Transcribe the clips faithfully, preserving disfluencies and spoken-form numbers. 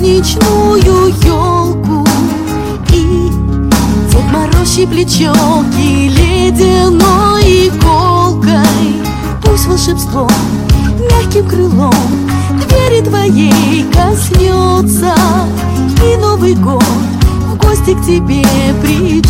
праздничную елку, и Дед Мороз щеплечонки ледяной иголкой. Пусть волшебство мягким крылом двери твоей коснется, и Новый год в гости к тебе придет.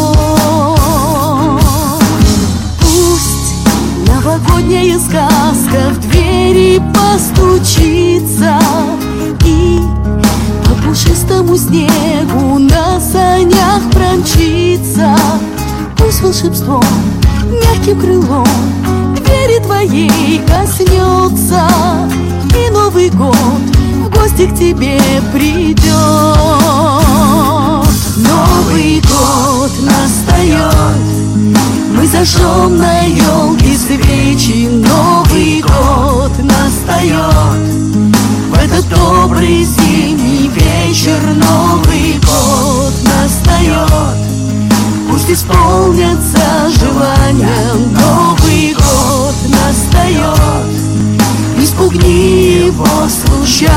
Пусть новогодняя сказка в двери постучится, и по пушистому снегу на санях промчится. Пусть волшебство мягким крылом двери твоей коснется, и Новый год в гости к тебе придет. Новый год настает, мы зажжем на елке свечи. Новый год настает, в этот добрый зимний вечер. Новый год настает, пусть исполнятся желания. Новый год настает, не спугни его случайно.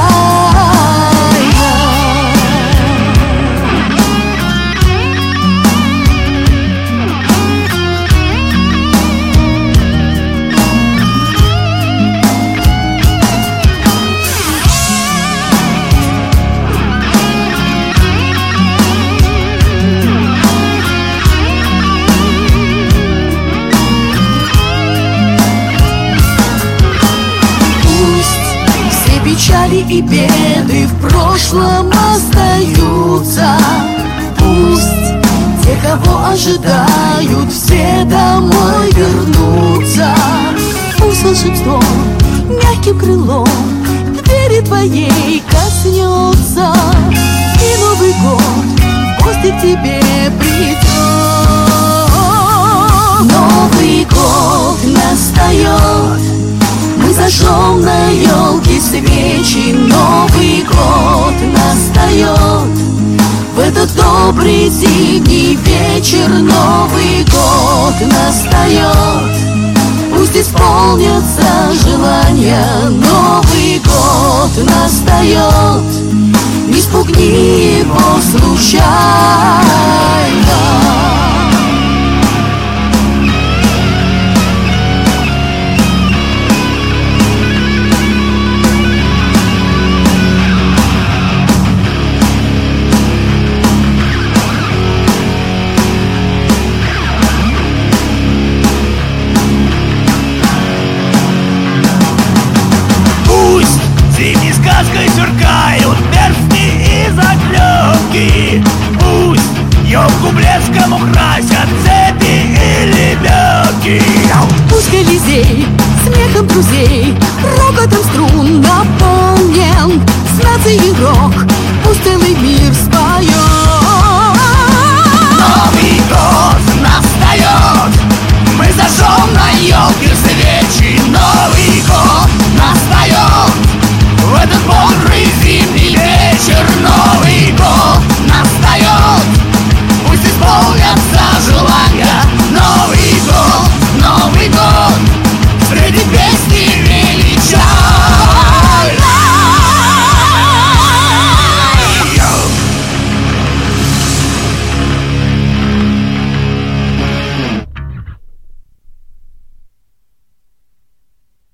Печали и беды в прошлом остаются. Пусть те, кого ожидают, все домой вернутся. Пусть волшебство мягким крылом к двери твоей коснется, и Новый год в гости к тебе придет. Новый год настает, мы зажжем на елке свечи. Новый год настает, в этот добрый зимний вечер. Новый год настает, пусть исполнятся желания. Новый год настает, не спугни его случайно. Сказкой сверкают перстни и заклепки. Пусть елку блеском украсят цепи и лебедки. Пусть Колизей смехом друзей, рокотом струн наполнен. С нацией рок пусть целый мир споет.